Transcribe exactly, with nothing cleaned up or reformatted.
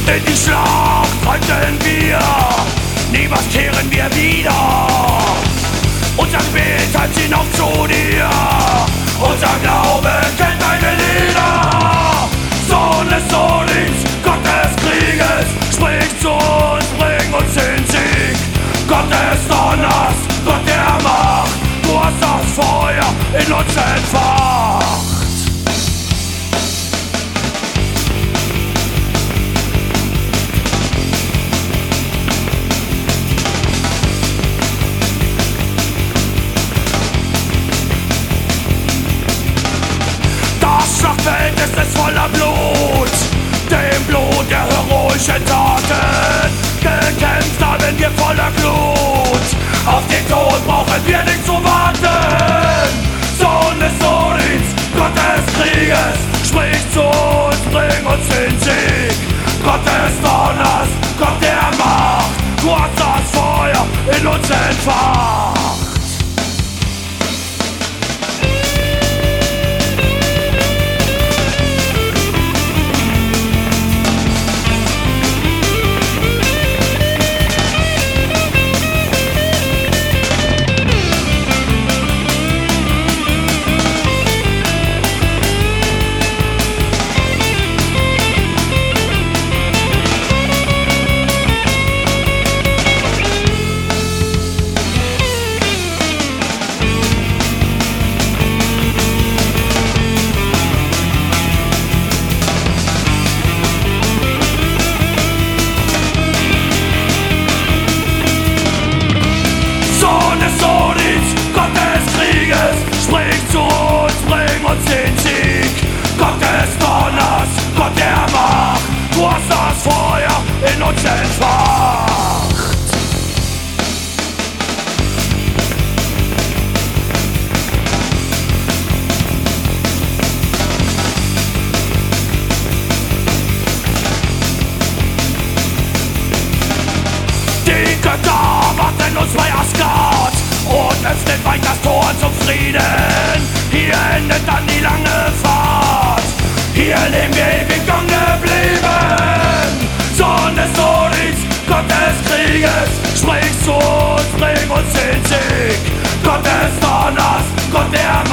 In die Schlacht reiten wir, niemals kehren wir wieder. Unser Gebet treibt hinauf zu dir, unser Glaube kennt keine Lieder. Sonne Solis, Gott des Krieges, sprich zu uns, bring uns den Sieg. Gott des Donners, Gott der Macht, du hast das Feuer in uns entfacht. Das Schlachtfeld ist es voller Blut, dem Blut der heroischen Taten. Gekämpft haben wir voller Glut, auf den Tod brauchen wir nicht zu warten. Sonne Solis, Gott des Krieges, sprich zu uns, bring uns den Sieg. Gott des Donners, Gott der Macht, du hast das Feuer in uns entfacht. Sprich zu uns, bring uns den Sieg. Gott des Donners, Gott der Macht, du hast das Feuer in uns entfacht. Die Götter warten uns bei Asgard und öffnet weit das Tor zum Frieden. Hier endet dann die lange Fahrt, hier leben wir ewig jung geblieben. Sonne Solis, Gott des Krieges, sprich zu uns, bring uns den Sieg. Gott des Donners, Gott der